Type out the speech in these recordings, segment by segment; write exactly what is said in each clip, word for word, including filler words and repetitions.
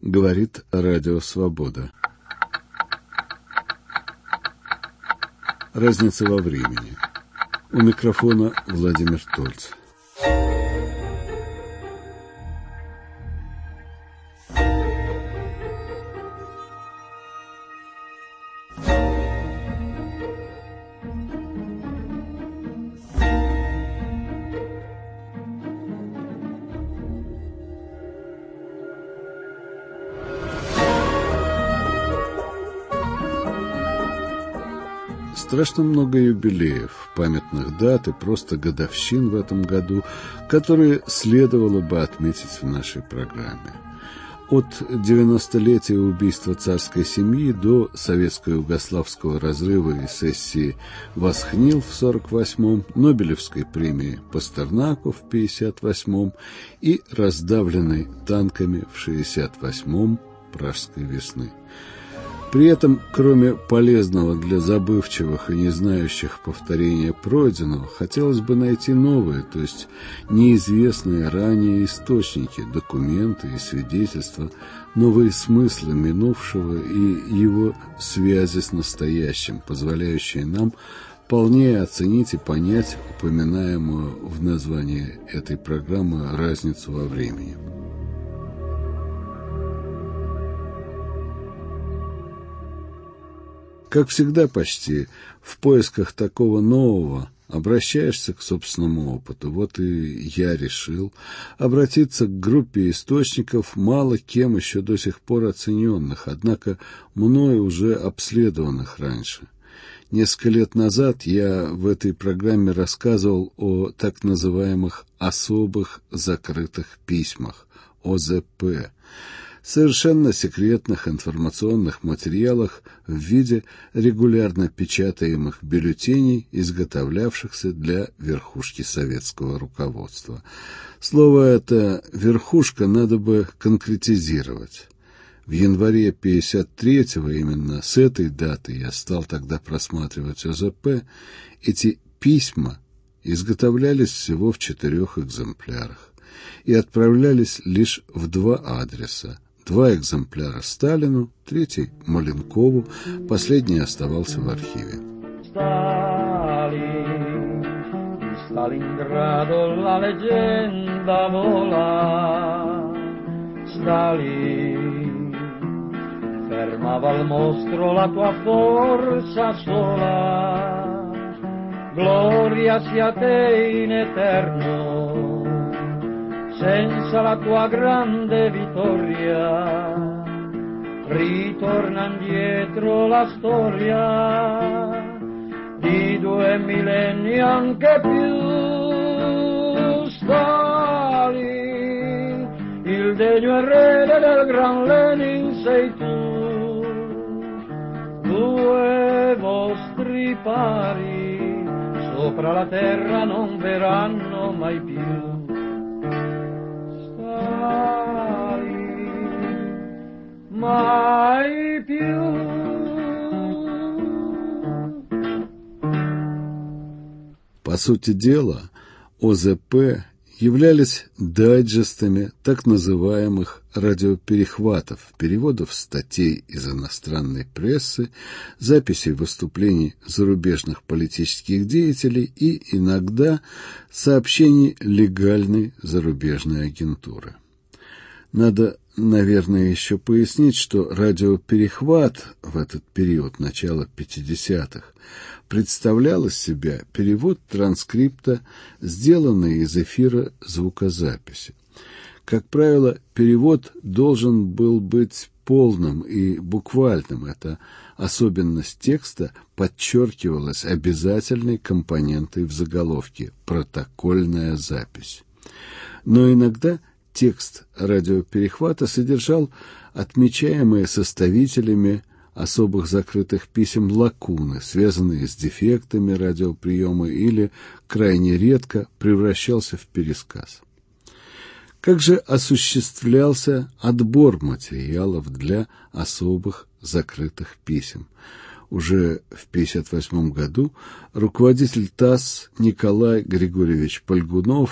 Говорит Радио Свобода. Разница во времени. У микрофона Владимир Тольц. Страшно много юбилеев, памятных дат и просто годовщин в этом году, которые следовало бы отметить в нашей программе. От девяностолетия убийства царской семьи до советско-югославского разрыва и сессии Восхнил в сорок восьмом, Нобелевской премии Пастернаку в пятьдесят восьмом и раздавленной танками в шестьдесят восьмом Пражской весны. При этом, кроме полезного для забывчивых и не знающих повторения пройденного, хотелось бы найти новые, то есть неизвестные ранее источники, документы и свидетельства, новые смыслы минувшего и его связи с настоящим, позволяющие нам полнее оценить и понять упоминаемую в названии этой программы разницу во времени. Как всегда почти, в поисках такого нового обращаешься к собственному опыту. Вот и я решил обратиться к группе источников, мало кем еще до сих пор оцененных, однако мною уже обследованных раньше. Несколько лет назад я в этой программе рассказывал о так называемых особых закрытых письмах, О З П, совершенно секретных информационных материалах в виде регулярно печатаемых бюллетеней, изготовлявшихся для верхушки советского руководства. Слово это «верхушка» надо бы конкретизировать. В январе пятьдесят третьего, именно с этой даты я стал тогда просматривать О З П, эти письма изготовлялись всего в четырех экземплярах и отправлялись лишь в два адреса. Два экземпляра Сталину, третий Маленкову, последний оставался в архиве. Stalin, di Stalingrado la leggenda vola. Stalin, fermava al mostro la tua forza sola. Gloria sia te in eterno. Senza la tua grande vittoria ritorna indietro la storia di due millenni anche più. Stalin, il degno erede del gran Lenin sei tu. Due vostri pari sopra la terra non verranno mai più. Mai più. По сути дела, О З П являлись дайджестами так называемых радиоперехватов, переводов статей из иностранной прессы, записей выступлений зарубежных политических деятелей и иногда сообщений легальной зарубежной агентуры. Надо, наверное, еще пояснить, что радиоперехват в этот период, начала пятидесятых, представлял из себя перевод транскрипта, сделанный из эфира звукозаписи. Как правило, перевод должен был быть полным и буквальным. Эта особенность текста подчеркивалась обязательной компонентой в заголовке «протокольная запись». Но иногда текст радиоперехвата содержал отмечаемые составителями особых закрытых писем лакуны, связанные с дефектами радиоприема, или крайне редко превращался в пересказ. Как же осуществлялся отбор материалов для особых закрытых писем? Уже в пятьдесят восьмом году руководитель ТАСС Николай Григорьевич Польгунов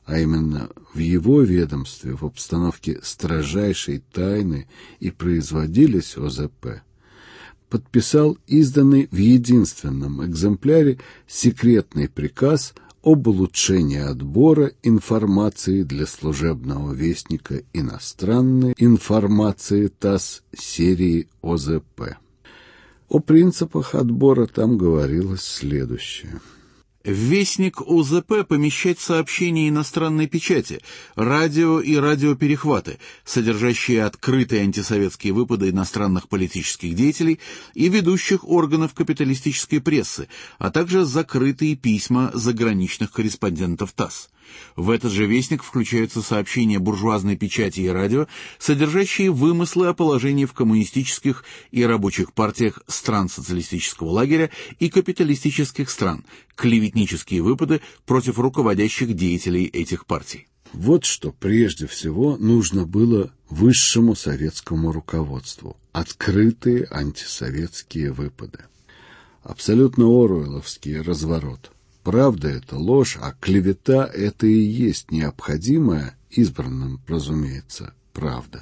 а именно в его ведомстве в обстановке строжайшей тайны и производились О Зэ Пэ, подписал изданный в единственном экземпляре секретный приказ об улучшении отбора информации для служебного вестника иностранной информации ТАСС серии О Зэ Пэ. О принципах отбора там говорилось следующее. В вестник О Зэ Пэ помещать сообщения иностранной печати, радио и радиоперехваты, содержащие открытые антисоветские выпады иностранных политических деятелей и ведущих органов капиталистической прессы, а также закрытые письма заграничных корреспондентов ТАСС. В этот же вестник включаются сообщения буржуазной печати и радио, содержащие вымыслы о положении в коммунистических и рабочих партиях стран социалистического лагеря и капиталистических стран, клеветнические выпады против руководящих деятелей этих партий. Вот что прежде всего нужно было высшему советскому руководству – открытые антисоветские выпады. Абсолютно оруэлловский разворот. Правда — это ложь, а клевета — это и есть необходимая, избранным, разумеется, правда.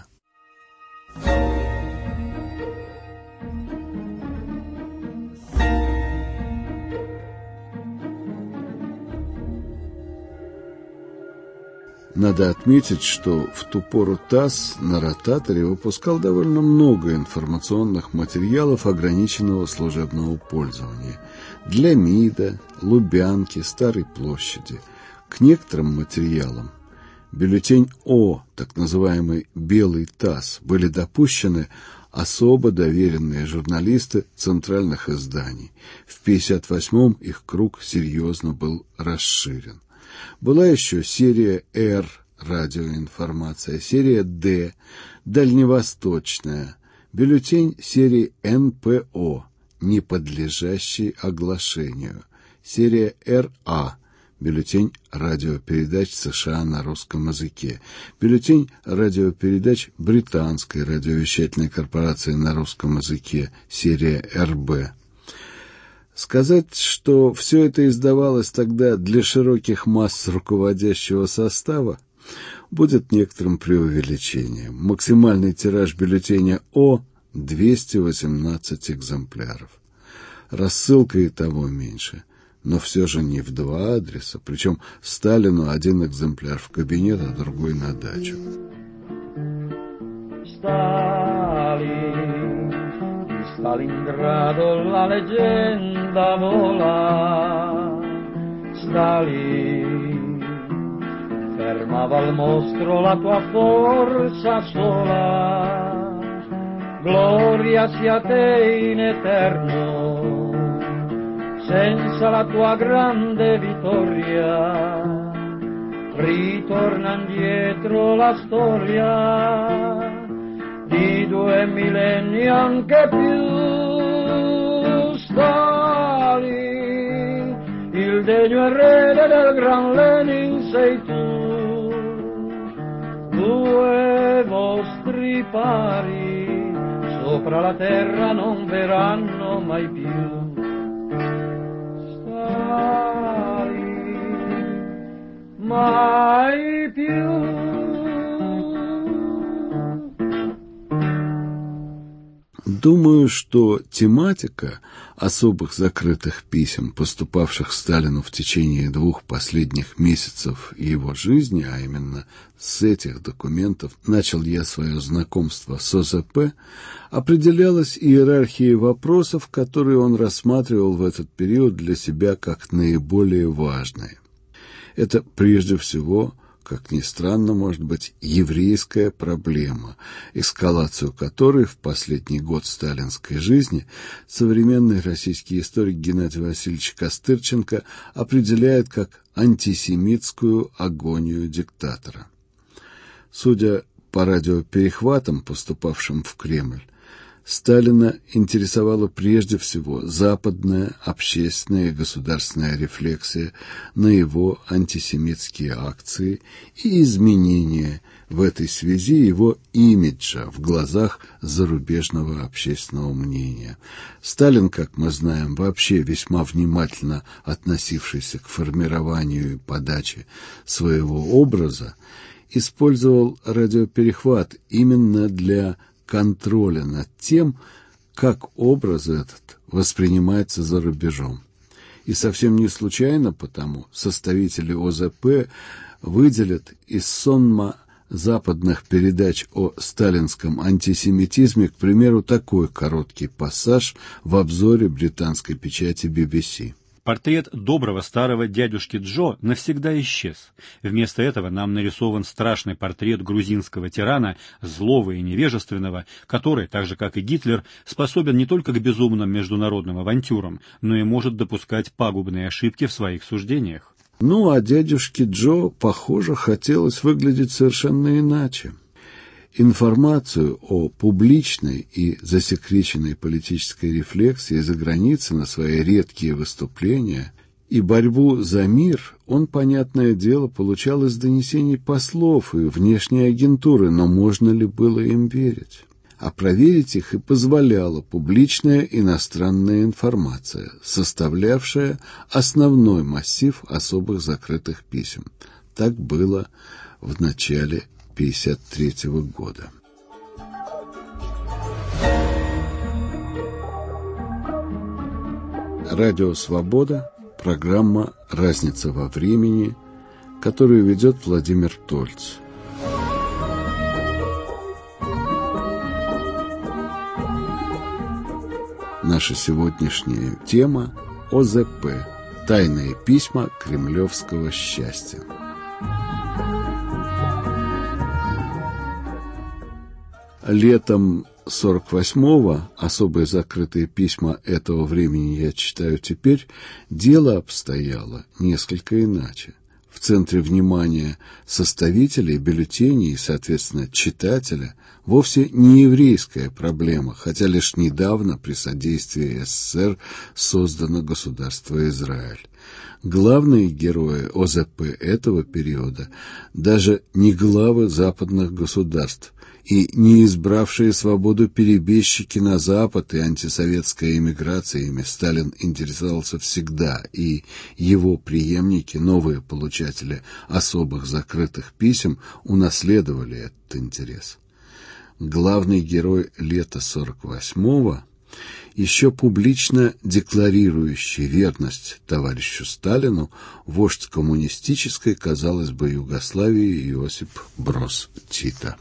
Надо отметить, что в ту пору ТАСС на ротаторе выпускал довольно много информационных материалов ограниченного служебного пользования для МИДа, Лубянки, Старой площади. К некоторым материалам бюллетень О, так называемый «Белый ТАСС», были допущены особо доверенные журналисты центральных изданий. В пятьдесят восьмом их круг серьезно был расширен. Была еще серия Р, радиоинформация, серия Д, дальневосточная, бюллетень серии Эн Пэ О, не подлежащий оглашению, серия Эр А, бюллетень радиопередач США на русском языке, бюллетень радиопередач британской радиовещательной корпорации на русском языке, серия Эр Бэ. Сказать, что все это издавалось тогда для широких масс руководящего состава, будет некоторым преувеличением. Максимальный тираж бюллетеня О – двести восемнадцать экземпляров. Рассылка и того меньше, но все же не в два адреса, причем Сталину один экземпляр в кабинет, а другой на дачу. Stalingrado la leggenda vola, Stalin fermava al mostro la tua forza sola, gloria sia te in eterno, senza la tua grande vittoria, ritorna indietro la storia di due millenni anche più. Stalin, il degno erede del gran Lenin sei tu, due vostri pari sopra la terra non verranno mai più. Stalin, mai più. Думаю, что тематика особых закрытых писем, поступавших Сталину в течение двух последних месяцев его жизни, а именно с этих документов начал я свое знакомство с О Зэ Пэ, определялась иерархией вопросов, которые он рассматривал в этот период для себя как наиболее важные. Это прежде всего, как ни странно, может быть, еврейская проблема, эскалацию которой в последний год сталинской жизни современный российский историк Геннадий Васильевич Костырченко определяет как антисемитскую агонию диктатора. Судя по радиоперехватам, поступавшим в Кремль, Сталина интересовала прежде всего западная общественная и государственная рефлексия на его антисемитские акции и изменение в этой связи его имиджа в глазах зарубежного общественного мнения. Сталин, как мы знаем, вообще весьма внимательно относившийся к формированию и подаче своего образа, использовал радиоперехват именно для контроля над тем, как образ этот воспринимается за рубежом. И совсем не случайно потому составители О Зэ Пэ выделят из сонма западных передач о сталинском антисемитизме, к примеру, такой короткий пассаж в обзоре британской печати Би Би Си. Портрет доброго старого дядюшки Джо навсегда исчез. Вместо этого нам нарисован страшный портрет грузинского тирана, злого и невежественного, который, так же как и Гитлер, способен не только к безумным международным авантюрам, но и может допускать пагубные ошибки в своих суждениях. Ну, а дядюшке Джо, похоже, хотелось выглядеть совершенно иначе. Информацию о публичной и засекреченной политической рефлексии за границей на свои редкие выступления и борьбу за мир он, понятное дело, получал из донесений послов и внешней агентуры, но можно ли было им верить? А проверить их и позволяла публичная иностранная информация, составлявшая основной массив особых закрытых писем. Так было в начале тысяча девятьсот пятьдесят третьего года. Радио «Свобода», программа «Разница во времени», которую ведет Владимир Тольц. Наша сегодняшняя тема – О Зэ Пэ. Тайные письма кремлевского счастья. Летом сорок восьмого, особые закрытые письма этого времени я читаю теперь, дело обстояло несколько иначе. В центре внимания составителей бюллетеней и, соответственно, читателя вовсе не еврейская проблема, хотя лишь недавно при содействии Эс Эс Эс Эр создано государство Израиль. Главные герои О Зэ Пэ этого периода даже не главы западных государств и не избравшие свободу перебежчики на Запад и антисоветская эмиграция, ими Сталин интересовался всегда, и его преемники, новые получатели особых закрытых писем, унаследовали этот интерес. Главный герой лета сорок восьмого, еще публично декларирующий верность товарищу Сталину, вождь коммунистической, казалось бы, Югославии Иосип Броз Тито.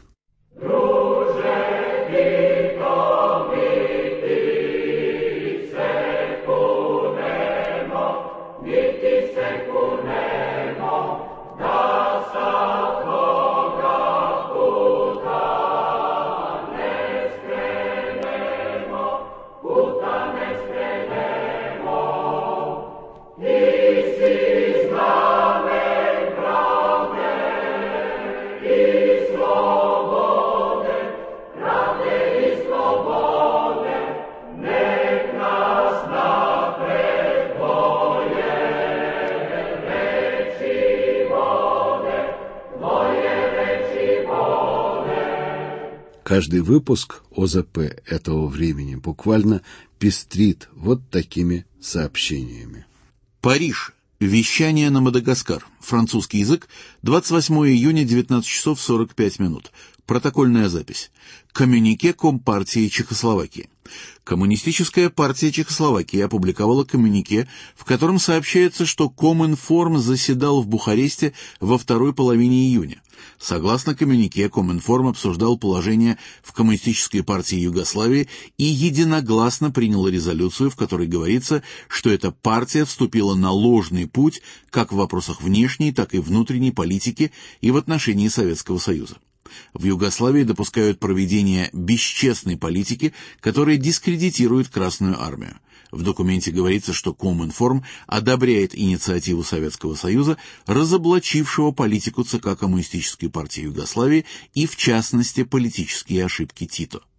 Каждый выпуск О Зэ Пэ этого времени буквально пестрит вот такими сообщениями. Париж. Вещание на Мадагаскар. Французский язык. двадцать восьмого июня, девятнадцать часов сорок пять минут. Протокольная запись. Коммюнике Компартии Чехословакии. Коммунистическая партия Чехословакии опубликовала коммюнике, в котором сообщается, что Коминформ заседал в Бухаресте во второй половине июня. Согласно коммюнике, Коминформ обсуждал положение в Коммунистической партии Югославии и единогласно принял резолюцию, в которой говорится, что эта партия вступила на ложный путь как в вопросах внешней, так и внутренней политики и в отношении Советского Союза. В Югославии допускают проведение бесчестной политики, которая дискредитирует Красную армию. В документе говорится, что Коминформ одобряет инициативу Советского Союза, разоблачившего политику ЦК Коммунистической партии Югославии и, в частности, политические ошибки Тито.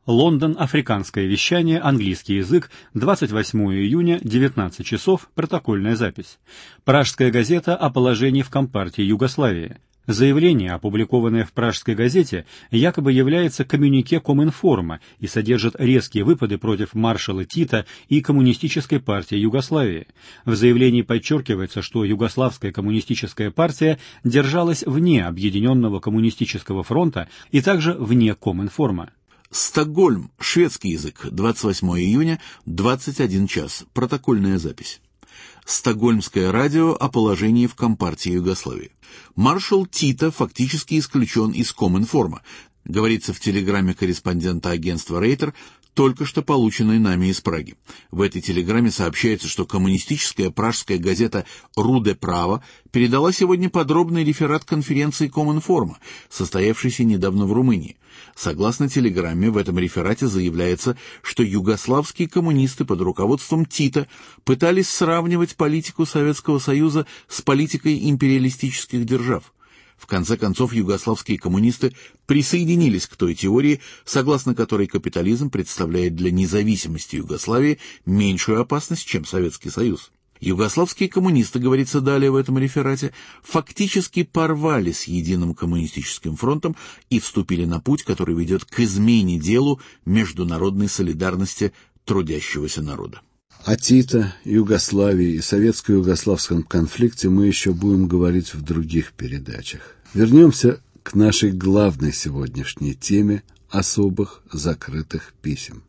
Лондон, африканское вещание, английский язык, двадцать восьмого июня, девятнадцать часов, протокольная запись. Пражская газета о положении в Компартии Югославии. Заявление, опубликованное в Пражской газете, якобы является коммюнике Коминформа и содержит резкие выпады против маршала Тита и Коммунистической партии Югославии. В заявлении подчеркивается, что Югославская коммунистическая партия держалась вне Объединенного коммунистического фронта и также вне Коминформа. Стокгольм, шведский язык, двадцать восьмого июня, двадцать один час, протокольная запись. Стокгольмское радио о положении в Компартии Югославии. Маршал Тита фактически исключен из Коминформа, говорится в телеграмме корреспондента агентства Рейтер, только что полученной нами из Праги. В этой телеграмме сообщается, что коммунистическая пражская газета «Руде Право» передала сегодня подробный реферат конференции Коминформа, состоявшейся недавно в Румынии. Согласно телеграмме, в этом реферате заявляется, что югославские коммунисты под руководством Тита пытались сравнивать политику Советского Союза с политикой империалистических держав. В конце концов, югославские коммунисты присоединились к той теории, согласно которой капитализм представляет для независимости Югославии меньшую опасность, чем Советский Союз. Югославские коммунисты, говорится далее в этом реферате, фактически порвали с единым коммунистическим фронтом и вступили на путь, который ведет к измене делу международной солидарности трудящегося народа. О Тито, Югославии и советско-югославском конфликте мы еще будем говорить в других передачах. Вернемся к нашей главной сегодняшней теме особых закрытых писем.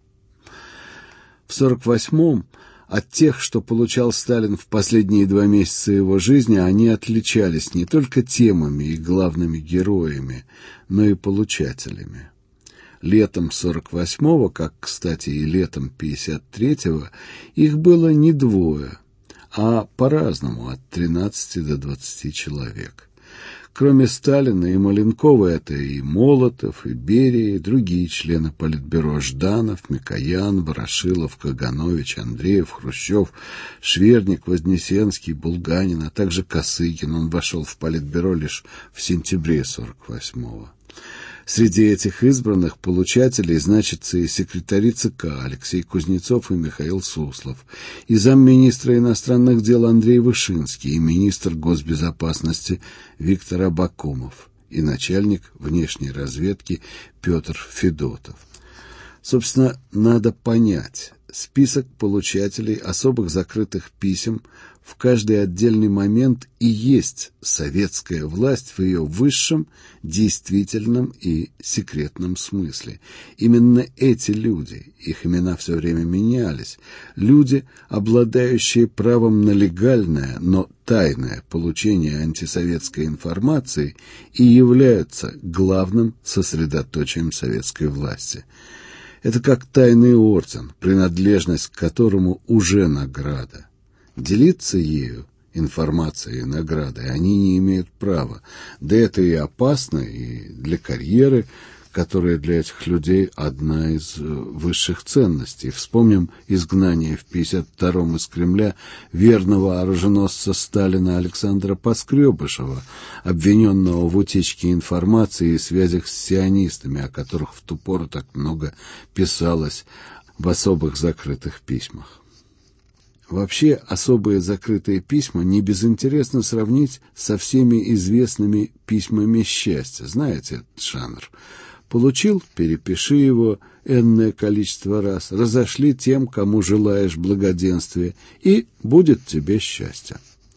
В сорок восьмом от тех, что получал Сталин в последние два месяца его жизни, они отличались не только темами и главными героями, но и получателями. Летом сорок восьмого, как, кстати, и летом пятьдесят третьего, их было не двое, а по-разному, от тринадцати до двадцати человек. Кроме Сталина и Маленкова, это и Молотов, и Берия, и другие члены Политбюро: Жданов, Микоян, Ворошилов, Каганович, Андреев, Хрущев, Шверник, Вознесенский, Булганин, а также Косыгин. Он вошел в Политбюро лишь в сентябре сорок восьмого. Среди этих избранных получателей значатся и секретари ЦК Алексей Кузнецов и Михаил Суслов, и замминистра иностранных дел Андрей Вышинский, и министр госбезопасности Виктор Абакумов, и начальник внешней разведки Петр Федотов. Собственно, надо понять, список получателей особых закрытых писем в каждый отдельный момент и есть советская власть в ее высшем, действительном и секретном смысле. Именно эти люди, их имена все время менялись, люди, обладающие правом на легальное, но тайное получение антисоветской информации, и являются главным сосредоточием советской власти. Это как тайный орден, принадлежность к которому уже награда. Делиться ею, информацией и наградой, они не имеют права. Да это и опасно, и для карьеры, которая для этих людей одна из высших ценностей. Вспомним изгнание в пятьдесят втором из Кремля верного оруженосца Сталина Александра Поскребышева, обвиненного в утечке информации и связях с сионистами, о которых в ту пору так много писалось в особых закрытых письмах. Вообще, особые закрытые письма не безинтересно сравнить со всеми известными письмами счастья. Знаете этот жанр? Получил — перепиши его энное количество раз, разошли тем, кому желаешь благоденствия, и будет тебе счастье.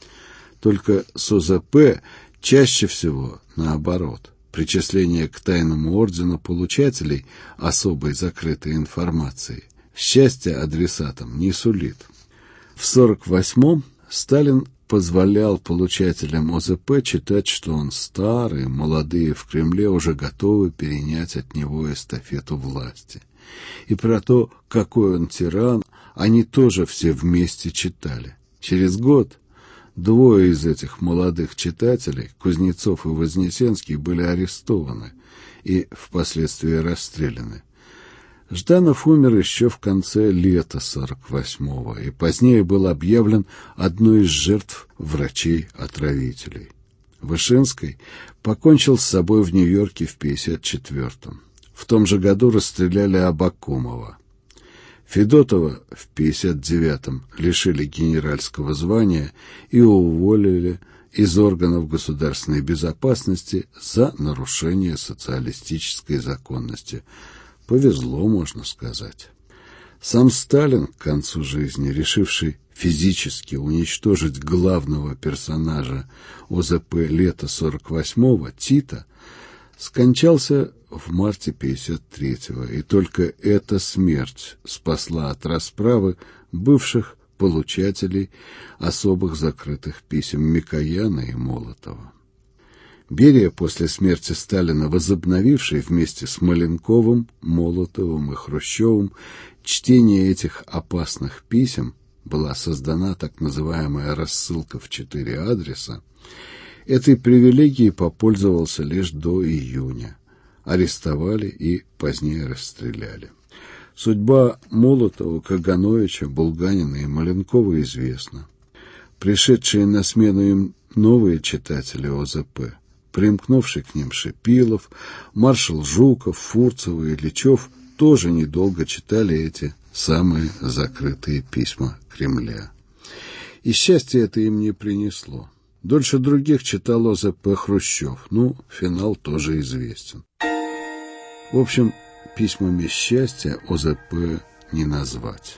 Только с ОЗП чаще всего наоборот. Причисление к тайному ордену получателей особой закрытой информации счастья адресатам не сулит. В сорок восьмом Сталин позволял получателям ОЗП читать, что он старый, молодые в Кремле уже готовы перенять от него эстафету власти. И про то, какой он тиран, они тоже все вместе читали. Через год двое из этих молодых читателей, Кузнецов и Вознесенский, были арестованы и впоследствии расстреляны. Жданов умер еще в конце лета сорок восьмого и позднее был объявлен одной из жертв врачей-отравителей. Вышинский покончил с собой в Нью-Йорке в пятьдесят четвертом. В том же году расстреляли Абакумова. Федотова в пятьдесят девятом лишили генеральского звания и уволили из органов государственной безопасности за нарушение социалистической законности. Повезло, можно сказать. Сам Сталин к концу жизни, решивший физически уничтожить главного персонажа ОЗП лета сорок восьмого, Тита, скончался в марте пятьдесят третьего, и только эта смерть спасла от расправы бывших получателей особых закрытых писем Микояна и Молотова. Берия, после смерти Сталина, возобновивший вместе с Маленковым, Молотовым и Хрущевым чтение этих опасных писем, была создана так называемая рассылка в четыре адреса. Этой привилегией попользовался лишь до июня. Арестовали и позднее расстреляли. Судьба Молотова, Кагановича, Булганина и Маленкова известна. Пришедшие на смену им новые читатели ОЗП, примкнувший к ним Шипилов, маршал Жуков, Фурцева и Ильичев, тоже недолго читали эти самые закрытые письма Кремля. И счастье это им не принесло. Дольше других читал ОЗП Хрущев. Ну, финал тоже известен. В общем, письмами счастья ОЗП не назвать.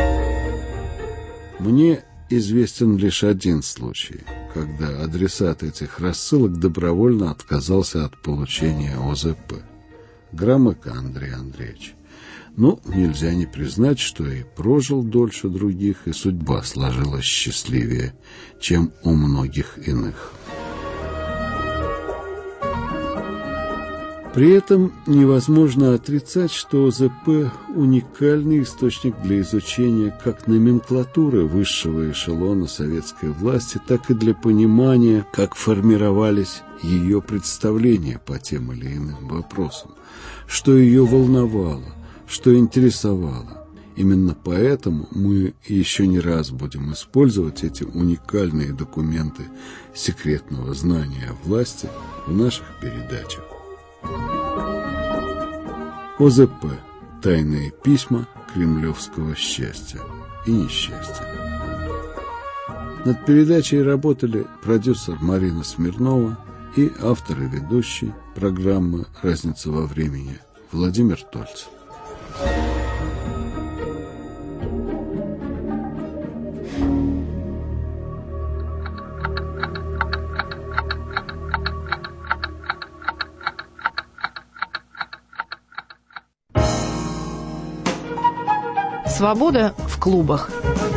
Мне известен лишь один случай, когда адресат этих рассылок добровольно отказался от получения ОЗП. Громыко Андрей Андреевич. Ну, нельзя не признать, что и прожил дольше других, и судьба сложилась счастливее, чем у многих иных. При этом невозможно отрицать, что ОЗП – уникальный источник для изучения как номенклатуры высшего эшелона советской власти, так и для понимания, как формировались ее представления по тем или иным вопросам, что ее волновало, что интересовало. Именно поэтому мы еще не раз будем использовать эти уникальные документы секретного знания власти в наших передачах. ОЗП. Тайные письма кремлевского счастья и несчастья. Над передачей работали продюсер Марина Смирнова и автор и ведущий программы «Разница во времени» Владимир Тольцев. Свобода в клубах.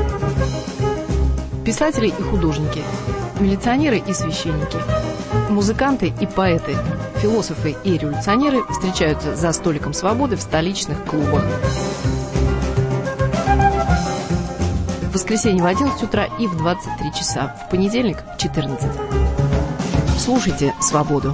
Писатели и художники, милиционеры и священники, музыканты и поэты, философы и революционеры встречаются за столиком свободы в столичных клубах. В воскресенье в одиннадцать утра и в двадцать три часа, в понедельник в четырнадцать. Слушайте «Свободу».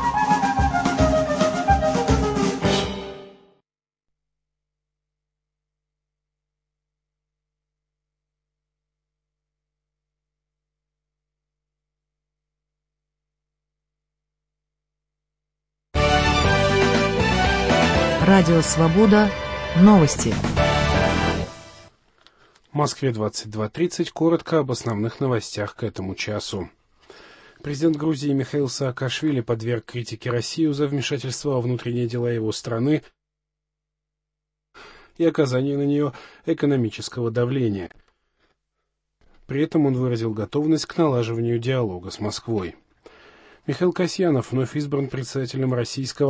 Радио «Свобода». Новости. В Москве двадцать два тридцать. Коротко об основных новостях к этому часу. Президент Грузии Михаил Саакашвили подверг критике Россию за вмешательство во внутренние дела его страны и оказание на нее экономического давления. При этом он выразил готовность к налаживанию диалога с Москвой. Михаил Касьянов вновь избран председателем Российского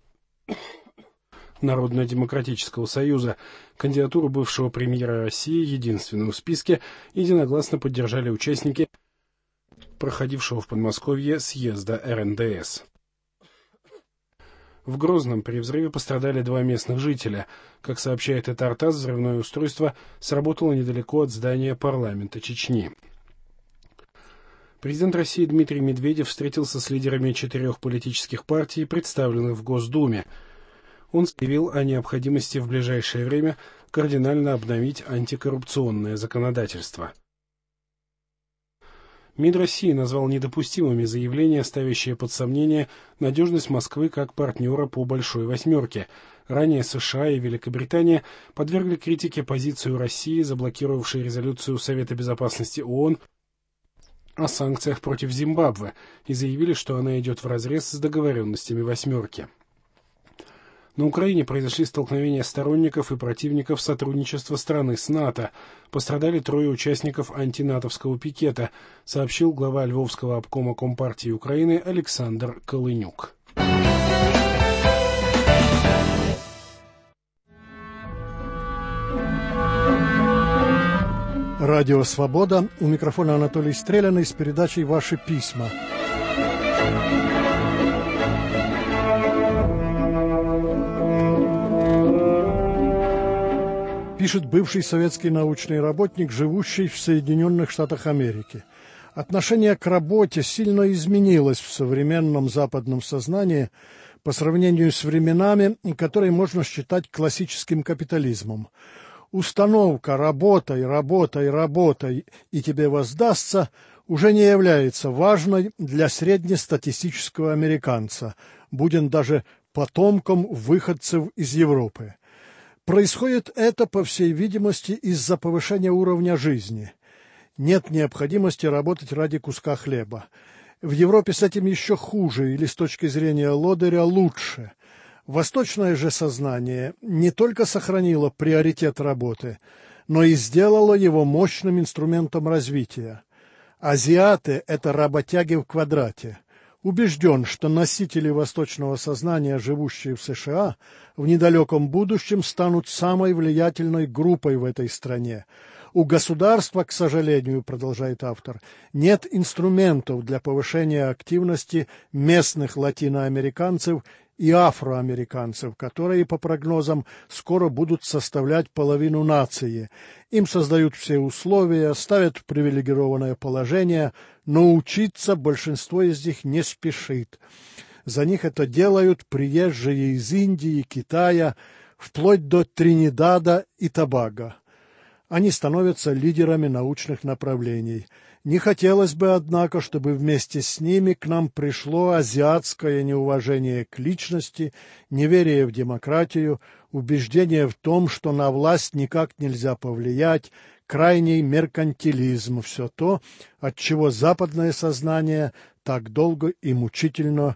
Народно-демократического союза. Кандидатуру бывшего премьера России, единственную в списке, единогласно поддержали участники проходившего в Подмосковье съезда эр эн дэ эс. В Грозном при взрыве пострадали два местных жителя. Как сообщает Этартас, взрывное устройство сработало недалеко от здания парламента Чечни. Президент России Дмитрий Медведев встретился с лидерами четырех политических партий, представленных в Госдуме. Он заявил о необходимости в ближайшее время кардинально обновить антикоррупционное законодательство. МИД России назвал недопустимыми заявления, ставящие под сомнение надежность Москвы как партнера по «Большой восьмерке». Ранее США и Великобритания подвергли критике позицию России, заблокировавшей резолюцию Совета Безопасности ООН о санкциях против Зимбабве, и заявили, что она идет вразрез с договоренностями «восьмерки». На Украине произошли столкновения сторонников и противников сотрудничества страны с НАТО. Пострадали трое участников антинатовского пикета, сообщил глава Львовского обкома Компартии Украины Александр Колынюк. Радио «Свобода». У микрофона Анатолий Стреляный с передачей «Ваши письма». Пишет бывший советский научный работник, живущий в Соединенных Штатах Америки. Отношение к работе сильно изменилось в современном западном сознании по сравнению с временами, которые можно считать классическим капитализмом. Установка «работай, работай, работай, и тебе воздастся» уже не является важной для среднестатистического американца, будь он даже потомком выходцев из Европы. Происходит это, по всей видимости, из-за повышения уровня жизни. Нет необходимости работать ради куска хлеба. В Европе с этим еще хуже, или с точки зрения лодыря лучше. Восточное же сознание не только сохранило приоритет работы, но и сделало его мощным инструментом развития. Азиаты – это работяги в квадрате. Убежден, что носители восточного сознания, живущие в США, в недалеком будущем станут самой влиятельной группой в этой стране. У государства, к сожалению, продолжает автор, нет инструментов для повышения активности местных латиноамериканцев и афроамериканцев, которые, по прогнозам, скоро будут составлять половину нации. Им создают все условия, ставят в привилегированное положение, но учиться большинство из них не спешит. За них это делают приезжие из Индии, Китая, вплоть до Тринидада и Тобаго. Они становятся лидерами научных направлений. Не хотелось бы, однако, чтобы вместе с ними к нам пришло азиатское неуважение к личности, неверие в демократию, убеждение в том, что на власть никак нельзя повлиять, крайний меркантилизм, все то, от чего западное сознание так долго и мучительно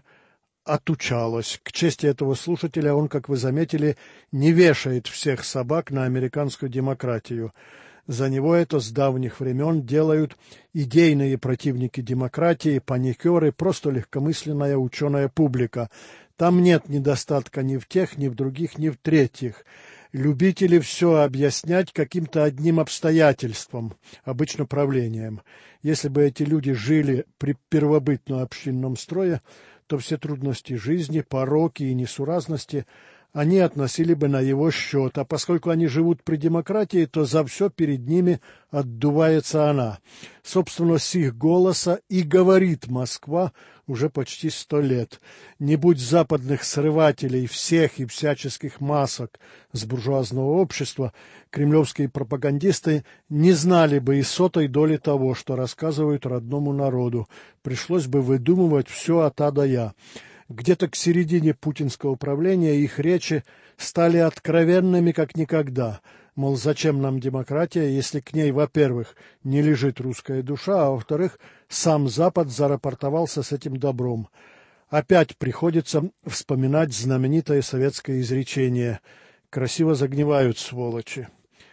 отучалось. К чести этого слушателя он, как вы заметили, не вешает всех собак на американскую демократию. За него это с давних времен делают идейные противники демократии, паникеры, просто легкомысленная ученая публика. Там нет недостатка ни в тех, ни в других, ни в третьих. Любители все объяснять каким-то одним обстоятельством, обычно правлением. Если бы эти люди жили при первобытном общинном строе, то все трудности жизни, пороки и несуразности они относили бы на его счет, а поскольку они живут при демократии, то за все перед ними отдувается она. Собственно, с их голоса и говорит Москва уже почти сто лет. Не будь западных срывателей всех и всяческих масок с буржуазного общества, кремлевские пропагандисты не знали бы и сотой доли того, что рассказывают родному народу. Пришлось бы выдумывать все от А до Я. Где-то к середине путинского правления их речи стали откровенными как никогда. Мол, зачем нам демократия, если к ней, во-первых, не лежит русская душа, а во-вторых, сам Запад зарапортовался с этим добром. Опять приходится вспоминать знаменитое советское изречение «Красиво загнивают, сволочи».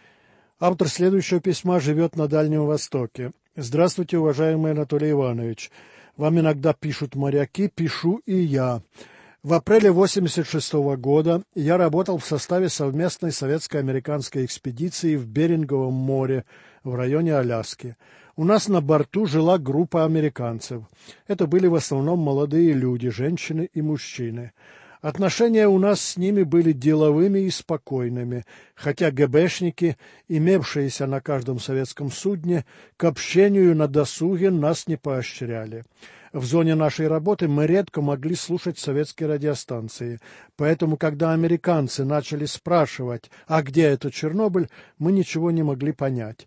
Автор следующего письма живет на Дальнем Востоке. Здравствуйте, уважаемый Анатолий Иванович. Вам иногда пишут моряки, пишу и я. В апреле восемьдесят шестого года я работал в составе совместной советско-американской экспедиции в Беринговом море в районе Аляски. У нас на борту жила группа американцев. Это были в основном молодые люди, женщины и мужчины. Отношения у нас с ними были деловыми и спокойными, хотя ГБшники, имевшиеся на каждом советском судне, к общению на досуге нас не поощряли. В зоне нашей работы мы редко могли слушать советские радиостанции, поэтому, когда американцы начали спрашивать, а где это Чернобыль, мы ничего не могли понять.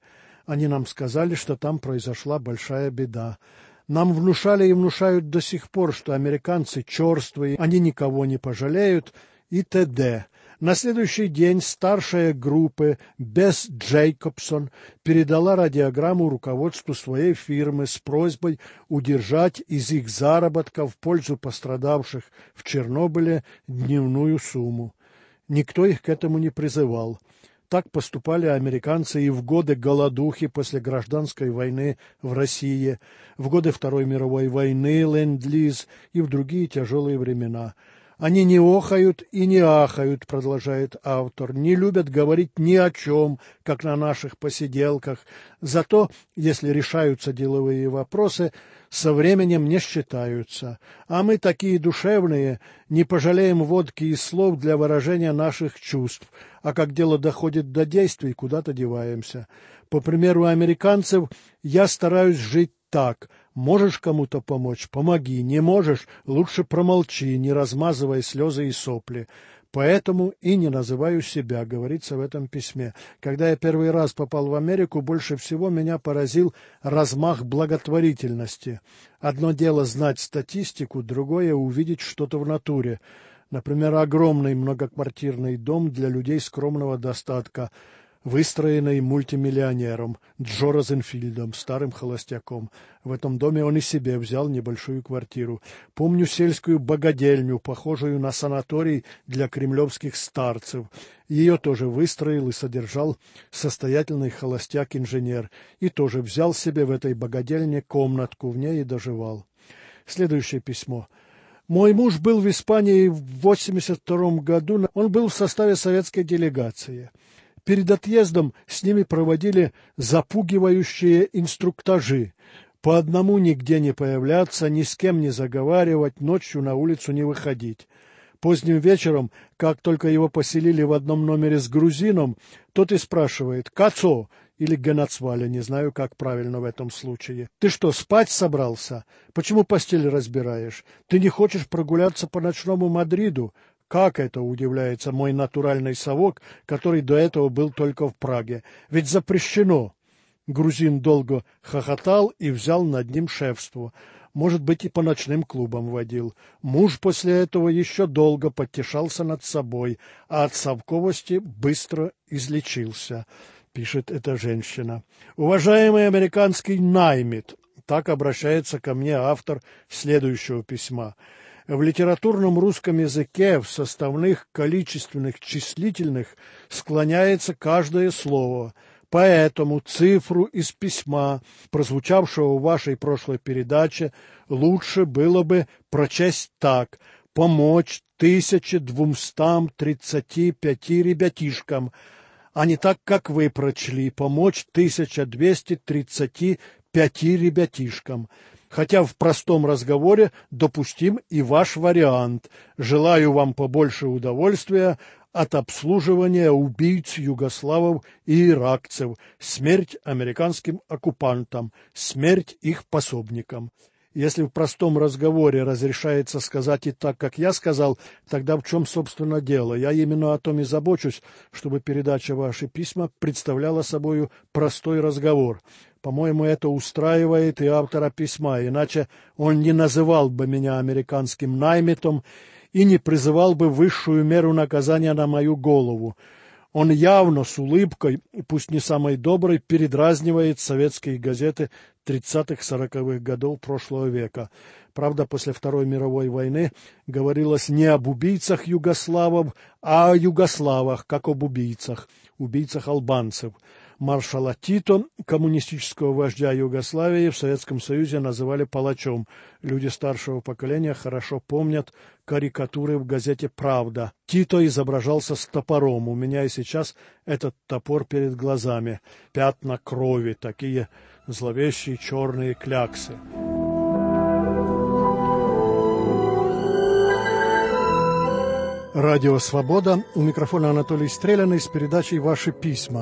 Они нам сказали, что там произошла большая беда. Нам внушали и внушают до сих пор, что американцы черствые, они никого не пожалеют и т.д. На следующий день старшая группы Бесс Джейкобсон передала радиограмму руководству своей фирмы с просьбой удержать из их заработка в пользу пострадавших в Чернобыле дневную сумму. Никто их к этому не призывал. Так поступали американцы и в годы голодухи после гражданской войны в России, в годы Второй мировой войны, ленд-лиз и в другие тяжелые времена. Они не охают и не ахают, продолжает автор, не любят говорить ни о чем, как на наших посиделках. Зато, если решаются деловые вопросы, со временем не считаются. А мы такие душевные, не пожалеем водки и слов для выражения наших чувств, а как дело доходит до действий, куда-то деваемся. По примеру американцев, я стараюсь жить так. Можешь кому-то помочь — помоги, не можешь — лучше промолчи, не размазывай слезы и сопли. Поэтому и не называю себя, говорится в этом письме. Когда я первый раз попал в Америку, больше всего меня поразил размах благотворительности. Одно дело знать статистику, другое — увидеть что-то в натуре. Например, огромный многоквартирный дом для людей скромного достатка, выстроенный мультимиллионером Джо Розенфилдом, старым холостяком. В этом доме он и себе взял небольшую квартиру. Помню сельскую богадельню, похожую на санаторий для кремлевских старцев. Ее тоже выстроил и содержал состоятельный холостяк-инженер, и тоже взял себе в этой богадельне комнатку, в ней и доживал. Следующее письмо. Мой муж был в Испании в восемьдесят втором году, он был в составе советской делегации. Перед отъездом с ними проводили запугивающие инструктажи. По одному нигде не появляться, ни с кем не заговаривать, ночью на улицу не выходить. Поздним вечером, как только его поселили в одном номере с грузином, тот и спрашивает «Кацо?» или «Генацваля», не знаю, как правильно в этом случае. «Ты что, спать собрался? Почему постель разбираешь? Ты не хочешь прогуляться по ночному Мадриду?» Как это, удивляется мой натуральный совок, который до этого был только в Праге? Ведь запрещено. Грузин долго хохотал и взял над ним шефство. Может быть, и по ночным клубам водил. Муж после этого еще долго потешался над собой, а от совковости быстро излечился, пишет эта женщина. Уважаемый американский наймит, так обращается ко мне автор следующего письма. В литературном русском языке в составных количественных числительных склоняется каждое слово, поэтому цифру из письма, прозвучавшего в вашей прошлой передаче, лучше было бы прочесть так: «Помочь тысяче двумстам тридцати пяти ребятишкам», а не так, как вы прочли: «Помочь тысяча двести тридцати пяти ребятишкам». Хотя в простом разговоре допустим и ваш вариант. Желаю вам побольше удовольствия от обслуживания убийц югославов и иракцев. Смерть американским оккупантам, смерть их пособникам. Если в простом разговоре разрешается сказать и так, как я сказал, тогда в чем, собственно, дело? Я именно о том и забочусь, чтобы передача «Ваши письма» представляла собою простой разговор. По-моему, это устраивает и автора письма, иначе он не называл бы меня американским наймитом и не призывал бы высшую меру наказания на мою голову. Он явно с улыбкой, пусть не самой доброй, передразнивает советские газеты тридцатых-сороковых годов прошлого века. Правда, после Второй мировой войны говорилось не об убийцах югославов, а о югославах, как об убийцах, убийцах албанцев. Маршала Тито, коммунистического вождя Югославии, в Советском Союзе называли палачом. Люди старшего поколения хорошо помнят карикатуры в газете «Правда». Тито изображался с топором. У меня и сейчас этот топор перед глазами. Пятна крови, такие зловещие черные кляксы. Радио «Свобода». У микрофона Анатолий Стреляный с передачей «Ваши письма».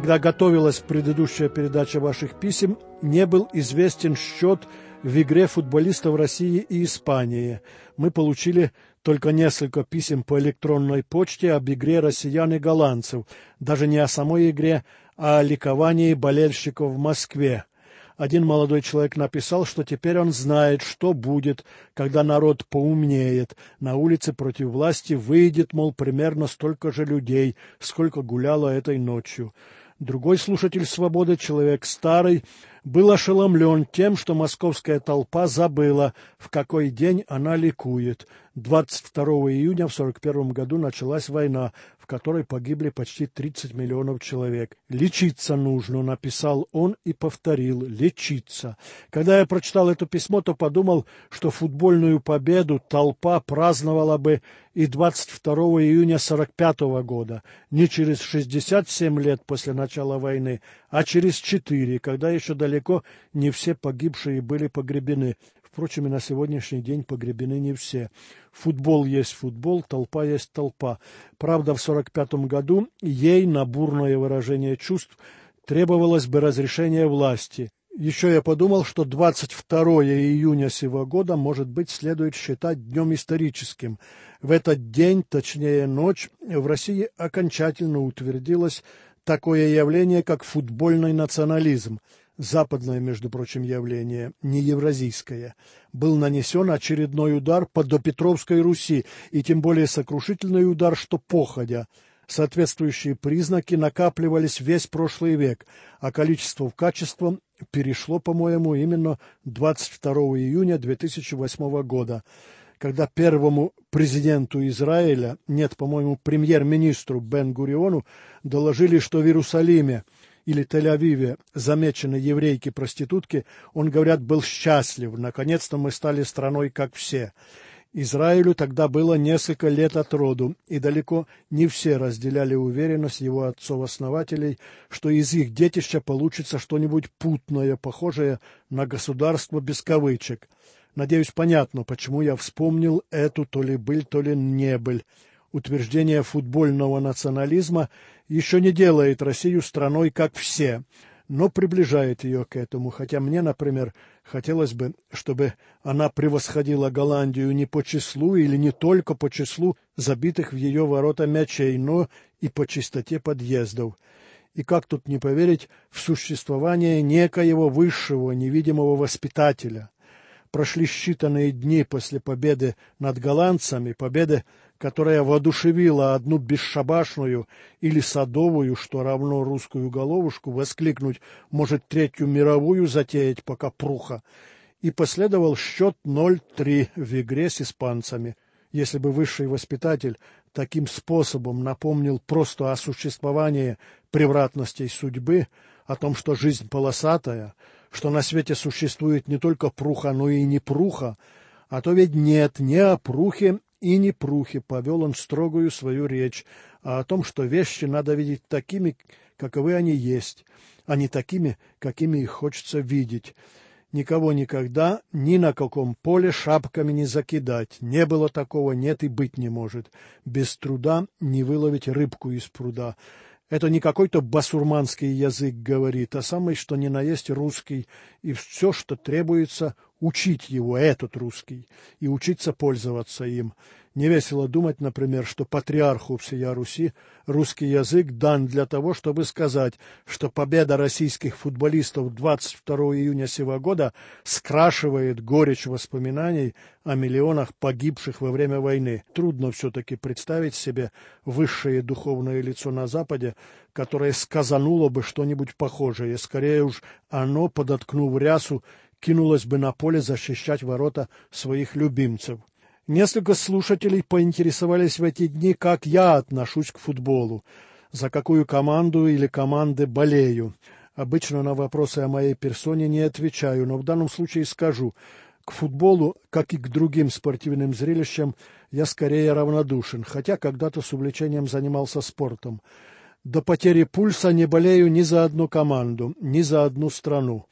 Когда готовилась предыдущая передача ваших писем, не был известен счет в игре футболистов России и Испании. Мы получили только несколько писем по электронной почте об игре россиян и голландцев, даже не о самой игре, а о ликовании болельщиков в Москве. Один молодой человек написал, что теперь он знает, что будет, когда народ поумнеет. На улице против власти выйдет, мол, примерно столько же людей, сколько гуляло этой ночью. Другой слушатель «Свободы», человек старый, был ошеломлен тем, что московская толпа забыла, в какой день она ликует. двадцать второго июня в сорок первом году началась война, в которой погибли почти тридцать миллионов человек. «Лечиться нужно», — написал он и повторил, «лечиться». Когда я прочитал это письмо, то подумал, что футбольную победу толпа праздновала бы и двадцать второго июня сорок пятого года, не через шестьдесят семь лет после начала войны, а через четыре, когда еще далеко не все погибшие были погребены. Впрочем, и на сегодняшний день погребены не все. Футбол есть футбол, толпа есть толпа. Правда, в сорок пятом году ей на бурное выражение чувств требовалось бы разрешение власти. Еще я подумал, что двадцать второго июня сего года, может быть, следует считать днем историческим. В этот день, точнее ночь, в России окончательно утвердилось такое явление, как футбольный национализм. Западное, между прочим, явление, не евразийское. Был нанесен очередной удар по допетровской Руси, и тем более сокрушительный удар, что походя. Соответствующие признаки накапливались весь прошлый век, а количество в качество перешло, по-моему, именно двадцать второго июня две тысячи восьмого года, когда первому президенту Израиля, нет, по-моему, премьер-министру Бен-Гуриону, доложили, что в Иерусалиме или Тель-Авиве замечены еврейки-проститутки, он, говорят, был счастлив. Наконец-то мы стали страной, как все. Израилю тогда было несколько лет от роду, и далеко не все разделяли уверенность его отцов-основателей, что из их детища получится что-нибудь путное, похожее на государство без кавычек. Надеюсь, понятно, почему я вспомнил эту то ли быль, то ли не быль. Утверждение футбольного национализма еще не делает Россию страной, как все, но приближает ее к этому, хотя мне, например, хотелось бы, чтобы она превосходила Голландию не по числу или не только по числу забитых в ее ворота мячей, но и по чистоте подъездов. И как тут не поверить в существование некоего высшего невидимого воспитателя? Прошли считанные дни после победы над голландцами, победы, которая воодушевила одну бесшабашную или садовую, что равно русскую головушку, воскликнуть, может, Третью мировую затеять, пока пруха, и последовал счет ноль три в игре с испанцами. Если бы высший воспитатель таким способом напомнил просто о существовании превратностей судьбы, о том, что жизнь полосатая, что на свете существует не только пруха, но и непруха, а то ведь нет ни о прухе и непрухе, повел он строгую свою речь, а о том, что вещи надо видеть такими, каковы они есть, а не такими, какими их хочется видеть. Никого никогда ни на каком поле шапками не закидать. Не было такого, нет и быть не может. Без труда не выловить рыбку из пруда. Это не какой-то басурманский язык говорит, а самый, что ни на есть русский, и все, что требуется, учить его, этот русский, и учиться пользоваться им. Невесело думать, например, что патриарху всея Руси русский язык дан для того, чтобы сказать, что победа российских футболистов двадцать второго июня сего года скрашивает горечь воспоминаний о миллионах погибших во время войны. Трудно все-таки представить себе высшее духовное лицо на Западе, которое сказануло бы что-нибудь похожее. Скорее уж оно, подоткнув рясу, кинулось бы на поле защищать ворота своих любимцев. Несколько слушателей поинтересовались в эти дни, как я отношусь к футболу, за какую команду или команды болею. Обычно на вопросы о моей персоне не отвечаю, но в данном случае скажу. К футболу, как и к другим спортивным зрелищам, я скорее равнодушен, хотя когда-то с увлечением занимался спортом. До потери пульса не болею ни за одну команду, ни за одну страну.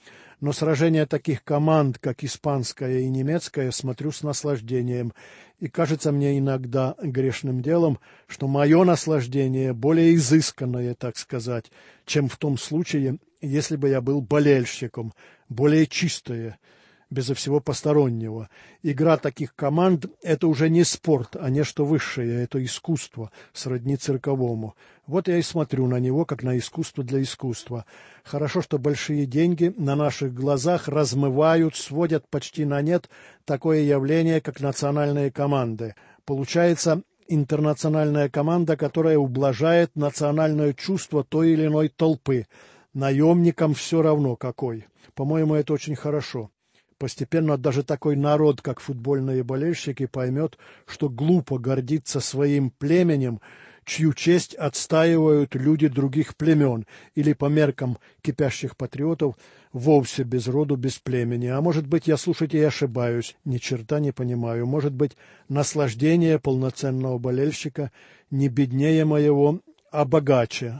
но сражения таких команд, как испанская и немецкая, смотрю с наслаждением, и кажется мне иногда грешным делом, что мое наслаждение более изысканное, так сказать, чем в том случае, если бы я был болельщиком, более чистое, безо всего постороннего. Игра таких команд – это уже не спорт, а нечто высшее, это искусство, сродни цирковому. Вот я и смотрю на него, как на искусство для искусства. Хорошо, что большие деньги на наших глазах размывают, сводят почти на нет такое явление, как национальные команды. Получается интернациональная команда, которая ублажает национальное чувство той или иной толпы. Наемникам все равно какой. По-моему, это очень хорошо. Постепенно даже такой народ, как футбольные болельщики, поймет, что глупо гордиться своим племенем, чью честь отстаивают люди других племен, или по меркам кипящих патриотов вовсе без роду, без племени. А может быть, я, слушайте, и ошибаюсь, ни черта не понимаю. Может быть, наслаждение полноценного болельщика не беднее моего, а богаче.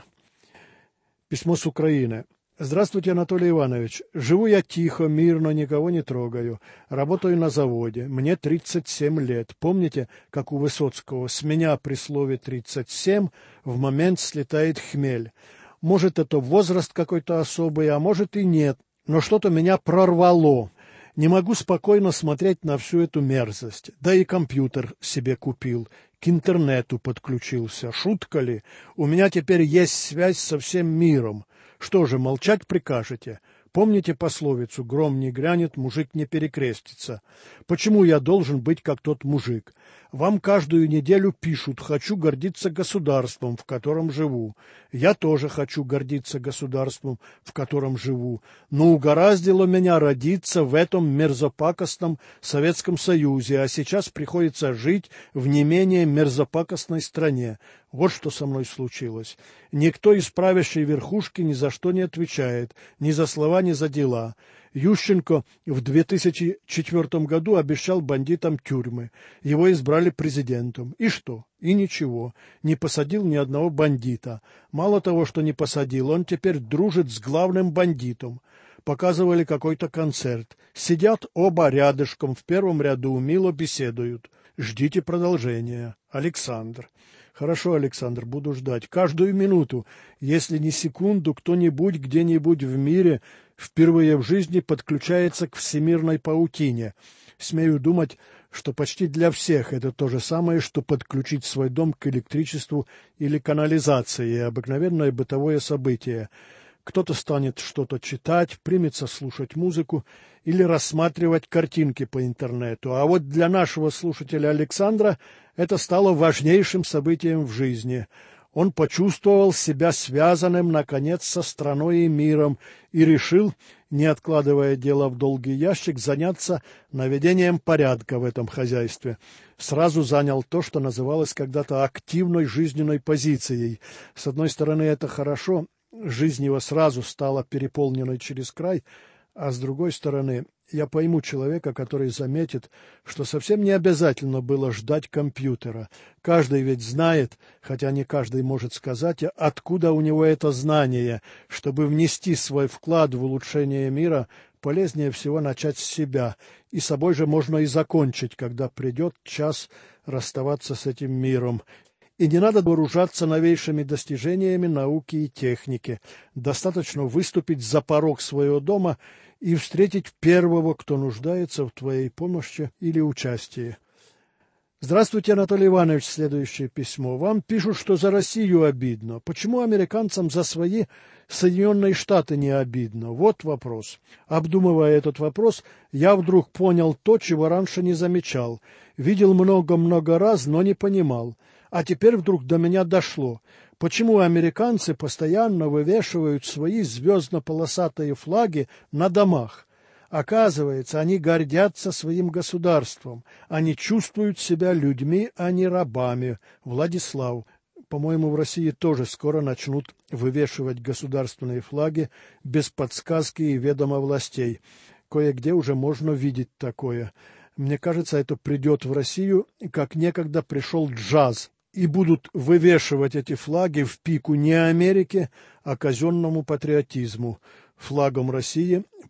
Письмо с Украины. Здравствуйте, Анатолий Иванович. Живу я тихо, мирно, никого не трогаю. Работаю на заводе. Мне тридцать семь лет. Помните, как у Высоцкого, с меня при слове тридцать семь в момент слетает хмель. Может, это возраст какой-то особый, а может и нет. Но что-то меня прорвало. Не могу спокойно смотреть на всю эту мерзость. Да и компьютер себе купил. К интернету подключился. Шутка ли? У меня теперь есть связь со всем миром. Что же, молчать прикажете? Помните пословицу «Гром не грянет, мужик не перекрестится». Почему я должен быть как тот мужик? Вам каждую неделю пишут «Хочу гордиться государством, в котором живу». Я тоже хочу гордиться государством, в котором живу. Но угораздило меня родиться в этом мерзопакостном Советском Союзе, а сейчас приходится жить в не менее мерзопакостной стране. Вот что со мной случилось. Никто из правящей верхушки ни за что не отвечает, ни за слова, ни за дела. Ющенко в две тысячи четвёртом году обещал бандитам тюрьмы. Его избрали президентом. И что? И ничего. Не посадил ни одного бандита. Мало того, что не посадил, он теперь дружит с главным бандитом. Показывали какой-то концерт. Сидят оба рядышком, в первом ряду, мило беседуют. Ждите продолжения. Александр. Хорошо, Александр, буду ждать. Каждую минуту, если не секунду, кто-нибудь где-нибудь в мире впервые в жизни подключается к всемирной паутине. Смею думать, что почти для всех это то же самое, что подключить свой дом к электричеству или канализации, обыкновенное бытовое событие. Кто-то станет что-то читать, примется слушать музыку или рассматривать картинки по интернету. А вот для нашего слушателя Александра это стало важнейшим событием в жизни. Он почувствовал себя связанным, наконец, со страной и миром и решил, не откладывая дело в долгий ящик, заняться наведением порядка в этом хозяйстве. Сразу занял то, что называлось когда-то активной жизненной позицией. С одной стороны, это хорошо, жизнь его сразу стала переполненной через край, а с другой стороны, я пойму человека, который заметит, что совсем не обязательно было ждать компьютера. Каждый ведь знает, хотя не каждый может сказать, откуда у него это знание. Чтобы внести свой вклад в улучшение мира, полезнее всего начать с себя, и собой же можно и закончить, когда придет час расставаться с этим миром. И не надо вооружаться новейшими достижениями науки и техники. Достаточно выступить за порог своего дома и встретить первого, кто нуждается в твоей помощи или участии. Здравствуйте, Анатолий Иванович, следующее письмо. Вам пишут, что за Россию обидно. Почему американцам за свои Соединенные Штаты не обидно? Вот вопрос. Обдумывая этот вопрос, я вдруг понял то, чего раньше не замечал. Видел много-много раз, но не понимал. А теперь вдруг до меня дошло, почему американцы постоянно вывешивают свои звездно-полосатые флаги на домах. Оказывается, они гордятся своим государством, они чувствуют себя людьми, а не рабами. Владислав. По-моему, в России тоже скоро начнут вывешивать государственные флаги без подсказки и ведома властей. Кое-где уже можно видеть такое. Мне кажется, это придет в Россию, как некогда пришел джаз. И будут вывешивать эти флаги в пику не Америке, а казенному патриотизму. Флагом России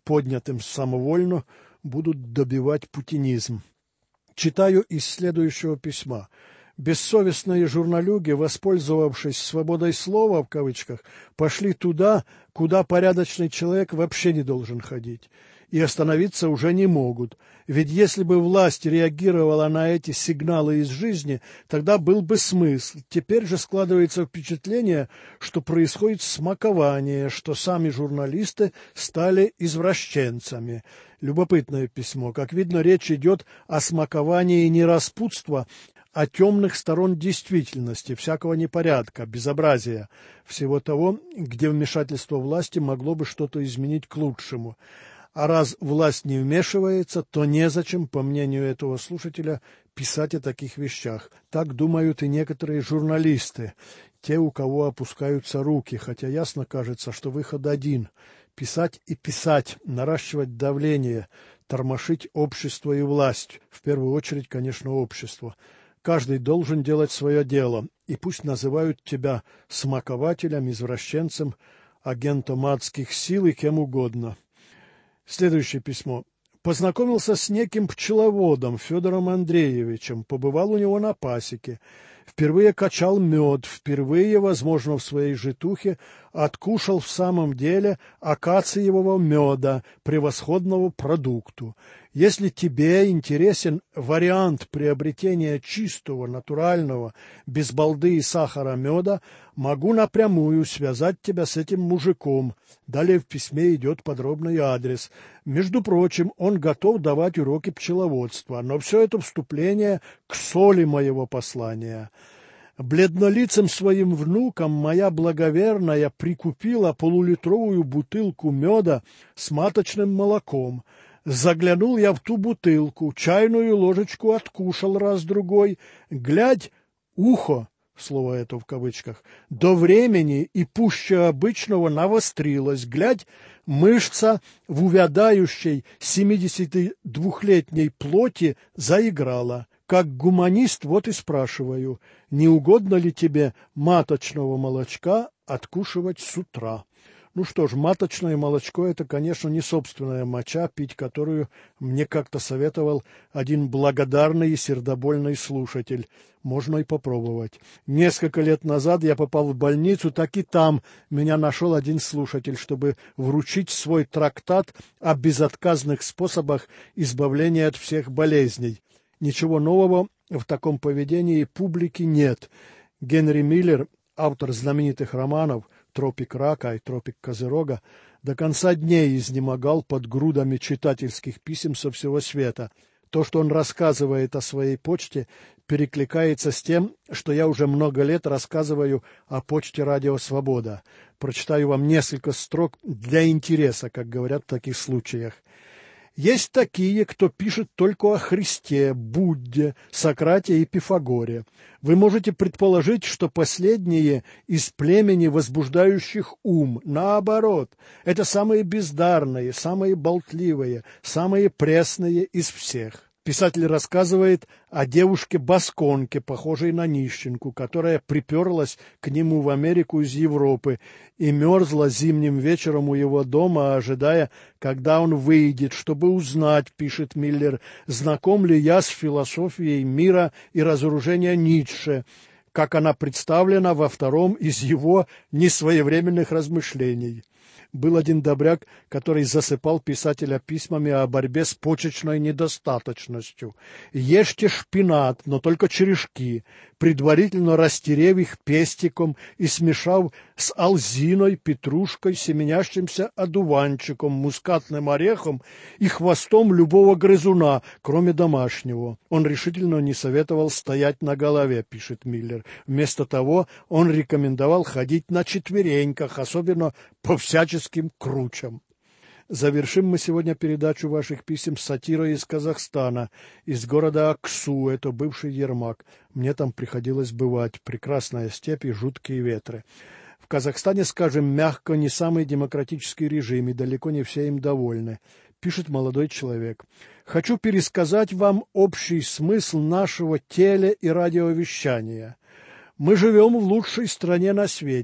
поднятым самовольно, будут добивать путинизм. Читаю из следующего письма. Бессовестные журналюги, воспользовавшись «свободой слова» в кавычках, пошли туда, куда порядочный человек вообще не должен ходить, и остановиться уже не могут. Ведь если бы власть реагировала на эти сигналы из жизни, тогда был бы смысл. Теперь же складывается впечатление, что происходит смакование, что сами журналисты стали извращенцами. Любопытное письмо. Как видно, речь идет о смаковании не распутства, а темных сторон действительности, всякого непорядка, безобразия, всего того, где вмешательство власти могло бы что-то изменить к лучшему. А раз власть не вмешивается, то незачем, по мнению этого слушателя, писать о таких вещах. Так думают и некоторые журналисты, те, у кого опускаются руки, хотя ясно кажется, что выход один – писать и писать, наращивать давление, тормошить общество и власть, в первую очередь, конечно, общество. Каждый должен делать свое дело, и пусть называют тебя смакователем, извращенцем, агентом адских сил и кем угодно. Следующее письмо. Познакомился с неким пчеловодом Федором Андреевичем, побывал у него на пасеке. Впервые качал мед, впервые, возможно, в своей житухе откушал в самом деле акациевого меда, превосходного продукту. Если тебе интересен вариант приобретения чистого, натурального, без балды и сахара меда, могу напрямую связать тебя с этим мужиком. Далее в письме идет подробный адрес. Между прочим, он готов давать уроки пчеловодства, но все это вступление к соли моего послания. Бледнолицым своим внукам моя благоверная прикупила полулитровую бутылку меда с маточным молоком. Заглянул я в ту бутылку, чайную ложечку откушал раз-другой. Глядь, ухо, слово это в кавычках, до времени и пуще обычного навострилось. Глядь, мышца в увядающей семидесятидвухлетней плоти заиграла. Как гуманист вот и спрашиваю, не угодно ли тебе маточного молочка откушивать с утра? Ну что ж, маточное молочко – это, конечно, не собственная моча, пить которую мне как-то советовал один благодарный и сердобольный слушатель. Можно и попробовать. Несколько лет назад я попал в больницу, так и там меня нашел один слушатель, чтобы вручить свой трактат о безотказных способах избавления от всех болезней. Ничего нового в таком поведении публики нет. Генри Миллер, автор знаменитых романов «Тропик рака» и «Тропик козерога», до конца дней изнемогал под грудами читательских писем со всего света. То, что он рассказывает о своей почте, перекликается с тем, что я уже много лет рассказываю о почте «Радио Свобода». Прочитаю вам несколько строк для интереса, как говорят в таких случаях. Есть такие, кто пишет только о Христе, Будде, Сократе и Пифагоре. Вы можете предположить, что последние из племени возбуждающих ум. Наоборот, это самые бездарные, самые болтливые, самые пресные из всех. Писатель рассказывает о девушке-басконке, похожей на нищенку, которая приперлась к нему в Америку из Европы и мерзла зимним вечером у его дома, ожидая, когда он выйдет, чтобы узнать, пишет Миллер, знаком ли я с философией мира и разоружения Ницше, как она представлена во втором из его несвоевременных размышлений. Был один добряк, который засыпал писателя письмами о борьбе с почечной недостаточностью. Ешьте шпинат, но только черешки, предварительно растерев их пестиком и смешав с алзиной, петрушкой, семенящимся одуванчиком, мускатным орехом и хвостом любого грызуна, кроме домашнего. Он решительно не советовал стоять на голове, пишет Миллер. Вместо того он рекомендовал ходить на четвереньках, особенно по всяческим кручам. Завершим мы сегодня передачу ваших писем с сатирой из Казахстана, из города Аксу, это бывший Ермак. Мне там приходилось бывать. Прекрасная степь и жуткие ветры. В Казахстане, скажем мягко, не самый демократический режим, и далеко не все им довольны. Пишет молодой человек. Хочу пересказать вам общий смысл нашего теле- и радиовещания. Мы живем в лучшей стране на свете,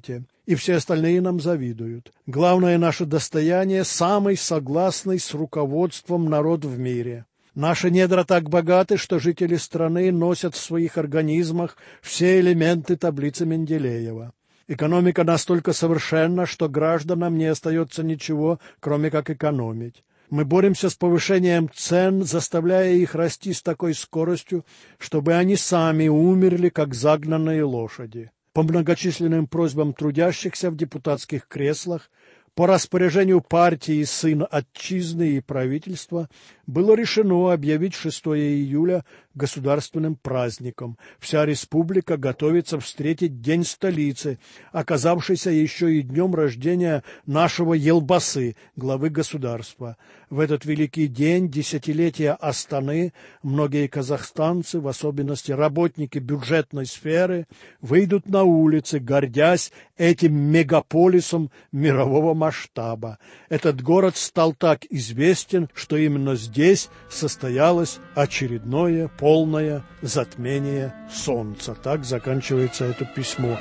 и все остальные нам завидуют. Главное наше достояние – самый согласный с руководством народ в мире. Наши недра так богаты, что жители страны носят в своих организмах все элементы таблицы Менделеева. Экономика настолько совершенна, что гражданам не остается ничего, кроме как экономить. Мы боремся с повышением цен, заставляя их расти с такой скоростью, чтобы они сами умерли, как загнанные лошади. По многочисленным просьбам трудящихся в депутатских креслах, по распоряжению партии «Сын Отчизны» и правительства было решено объявить шестое июля государственным праздником. Вся республика готовится встретить День столицы, оказавшийся еще и днем рождения нашего Елбасы, главы государства. В этот великий день, десятилетия Астаны, многие казахстанцы, в особенности работники бюджетной сферы, выйдут на улицы, гордясь этим мегаполисом мирового масштаба. Этот город стал так известен, что именно здесь состоялось очередное полное затмение солнца. Так заканчивается это письмо.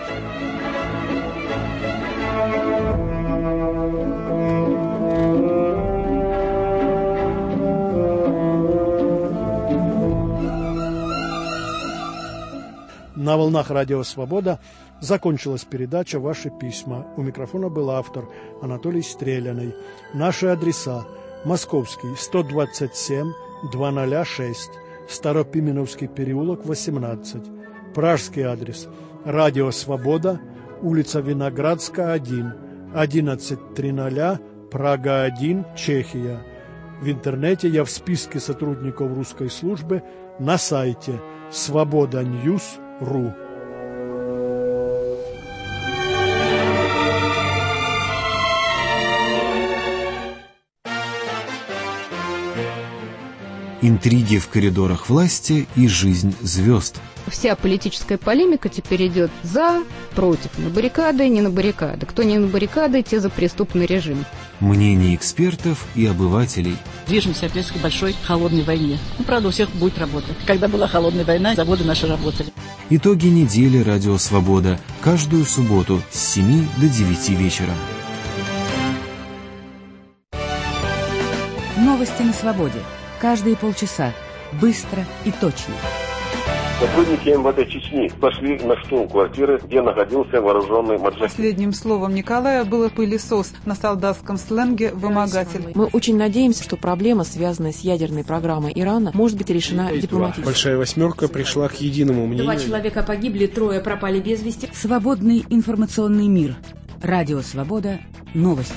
На волнах Радио Свобода закончилась передача «Ваши письма». У микрофона был автор Анатолий Стреляный. Наши адреса: Московский, сто двадцать семь, двести шесть, Старопименовский переулок, восемнадцать. Пражский адрес: Радио Свобода, улица Виноградская, один, одиннадцать триста, Прага один, Чехия. В интернете я в списке сотрудников русской службы на сайте свобода ньюс точка ру. Интриги в коридорах власти и жизнь звезд. Вся политическая полемика теперь идет за, против, на баррикады, не на баррикады. Кто не на баррикады, те за преступный режим. Мнения экспертов и обывателей. Движемся, опять к большой холодной войне. Ну, правда, у всех будет работа. Когда была холодная война, заводы наши работали. Итоги недели «Радио Свобода» каждую субботу с семи до девяти вечера. Новости на свободе. Каждые полчаса. Быстро и точно. Сотрудники эм вэ дэ Чечни пошли на штурм квартиры, где находился вооруженный маджахид. Последним словом Николая было пылесос, на солдатском сленге «вымогатель». Мы очень надеемся, что проблема, связанная с ядерной программой Ирана, может быть решена дипломатически. Большая восьмерка пришла к единому мнению. Два человека погибли, трое пропали без вести. Свободный информационный мир. Радио Свобода. Новости.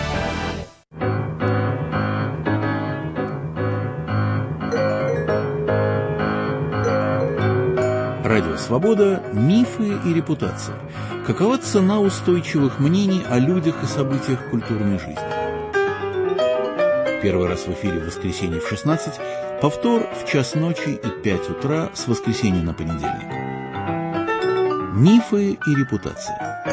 Радио Свобода. Мифы и репутация. Какова цена устойчивых мнений о людях и событиях культурной жизни? Первый раз в эфире в воскресенье в шестнадцать, повтор в час ночи и пять утра с воскресенья на понедельник. Мифы и репутация.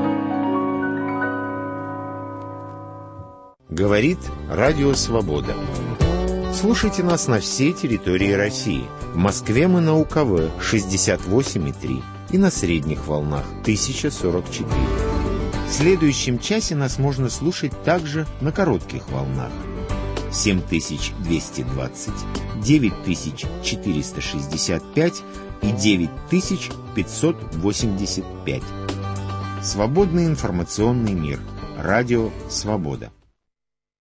Говорит Радио Свобода. Слушайте нас на всей территории России. В Москве мы на УКВ шестьдесят восемь и три и на средних волнах тысяча сорок четыре. В следующем часе нас можно слушать также на коротких волнах семь тысяч двести двадцать, девять тысяч четыреста шестьдесят пять и девять тысяч пятьсот восемьдесят пять. Свободный информационный мир. Радио Свобода.